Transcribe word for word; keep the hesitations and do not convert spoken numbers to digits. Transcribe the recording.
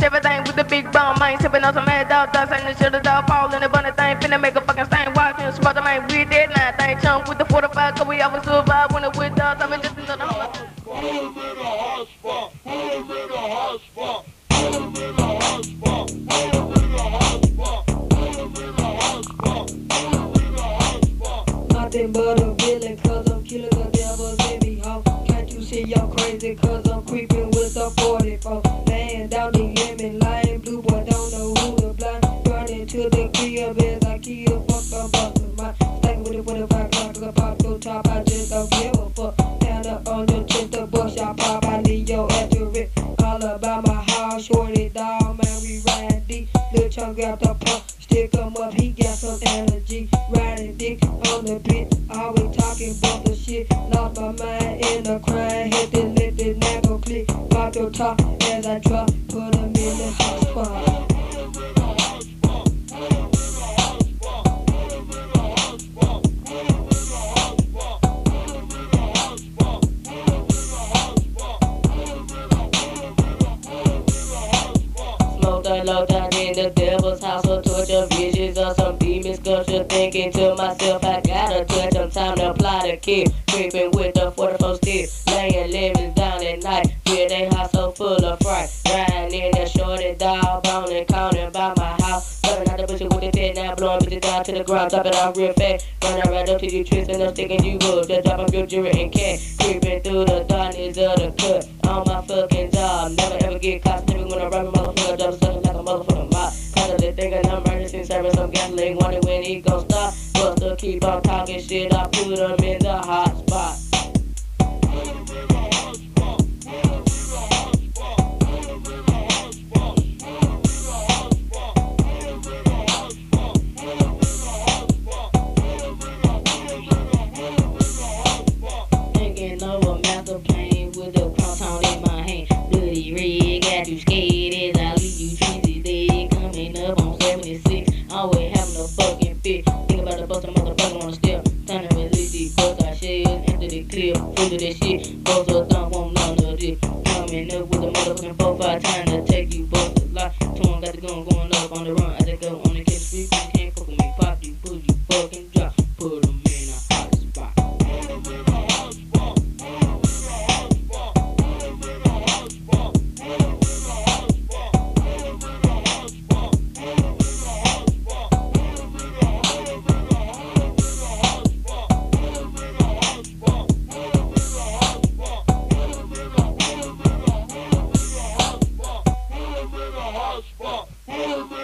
everything with the big bum, man. Sipping on some mad dog dust, and the shit of dog fall in the bunny thing. Finna make a fucking stain, watch me, spot the man. We dead now, thing chunk with the forty-five, cause we always survive when it with dogs. I'm just another hot spot. Put him in a hot spot. Put him in a hot spot. Put him in a hot spot. Put him in a hot spot. Put him in a hot spot. Put him in a hot spot. Nothing but a villain, cause I'm killing the devils in me, ho. Can't you see I'm crazy, cause I'm creeping with the forty-four. Laying down the lemon, lying blue boy, don't know who to blind. Running to the crib as I kill, fuck the boss of mine. Stacking with it with a five o'clock, cause I pop go top, I just don't give a fuck. Down up on the chest, the bush, I pop, I leave your ass to rip. All about my house, shorty dog, man, we ride deep. Lil' chunk grab the pump, stick him up, he got some energy. Riding dick on the beat, always talking about the shit. Lost my mind in the crime, hit the lift, the nago click. Pop your top as I drop, put him in the hot spot. Locked out in the devil's house or torture visions or some demon sculpture. Thinking to myself, I gotta touch them. Time to apply the kid. Creeping with the forty-four stick. Laying living down at night. With a house so full of fright. Riding in the shorty dog bone and counting by my house. Coming out the bush with the pit now, blowing bitches down to the ground. Drop it off real fast. Running right up to you, twisting up, sticking you wood. Just dropping your jewelry and cash. Creeping through the darkness of the cut. On my fucking job. Never ever get caught. Snipping when I rap a motherfucker. Double stuff like a motherfucking mob. Constantly thinking I'm running since serving some gasoline. Wondering when he gon' stop. But to keep on talking shit, I put him in the hot spot. Thinking of a master plan with a cross on in my hand. Bloody red, got you scared as I leave you treated dead. Coming up on seventy-six, always having a fucking fit. Think about the bust a motherfucker on the step. Time to release these bust our shells into the clip. Full of this shit, both of us don't want none of this. Coming up with a motherfucking four five, time to take you both a lot. Two got the gun going up on the run. I just go on the catch street, you can't fuck with me. Pop you, pull you, fucking drop. Put 'em in a hot spot. Put him in a hot spot. Put him in